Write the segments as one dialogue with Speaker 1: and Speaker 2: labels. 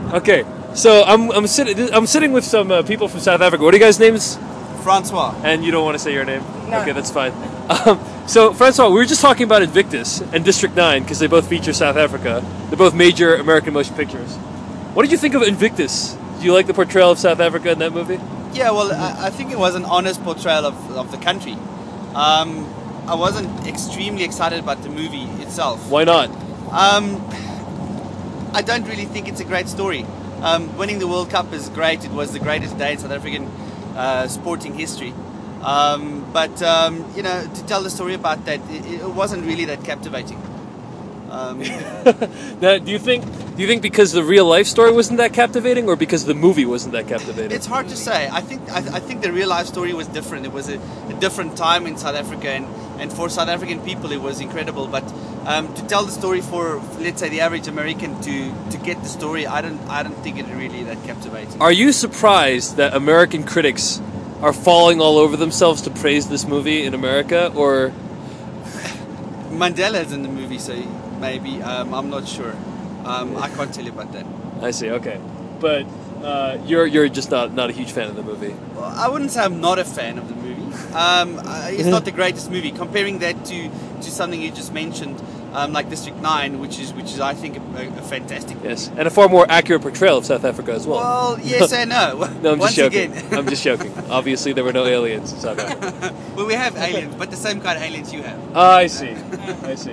Speaker 1: Okay, so I'm sitting with some people from South Africa. What are you guys' names?
Speaker 2: Francois.
Speaker 1: And you don't want to say your name?
Speaker 3: No.
Speaker 1: Okay, that's fine. So, Francois, we were just talking about Invictus and District 9 because they both feature South Africa. They're both major American motion pictures. What did you think of Invictus? Do you like the portrayal of South Africa in that movie?
Speaker 2: Yeah, well, I think it was an honest portrayal of the country. I wasn't extremely excited about the movie itself.
Speaker 1: Why not?
Speaker 2: I don't really think it's a great story. Winning the World Cup is great. It was the greatest day in South African sporting history. But to tell the story about that, it wasn't really that captivating.
Speaker 1: Now, do you think because the real life story wasn't that captivating, or because the movie wasn't that captivating?
Speaker 2: It's hard to say. I think the real life story was different. It was a different time in South Africa, and for South African people, it was incredible. But to tell the story for, let's say, the average American to get the story, I don't think it really that captivating.
Speaker 1: Are you surprised that American critics are falling all over themselves to praise this movie in America, or
Speaker 2: Mandela's in the movie, so maybe I'm not sure. I can't tell you about that.
Speaker 1: I see. Okay, but you're just not a huge fan of the movie.
Speaker 2: Well, I wouldn't say I'm not a fan of the movie. It's not the greatest movie. Comparing that to something you just mentioned, like District 9, which is I think a fantastic movie.
Speaker 1: Yes, and a far more accurate portrayal of South Africa as well.
Speaker 2: Well, yes and no.
Speaker 1: No, I'm
Speaker 2: Once
Speaker 1: just joking.
Speaker 2: again.
Speaker 1: I'm just joking. Obviously, there were no aliens in South Africa.
Speaker 2: Well, we have aliens, but the same kind of aliens you have.
Speaker 1: I see. I see.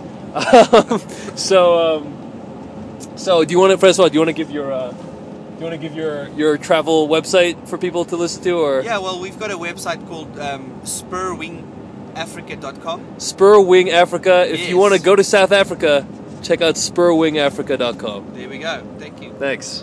Speaker 1: So do you want to, first of all, do you want to give your travel website for people to listen to, or?
Speaker 2: Yeah, well, we've got a website called spurwingafrica.com.
Speaker 1: Spurwing Africa. If
Speaker 2: Yes.
Speaker 1: you want to go to South Africa, check out spurwingafrica.com.
Speaker 2: There we go. Thank you.
Speaker 1: Thanks.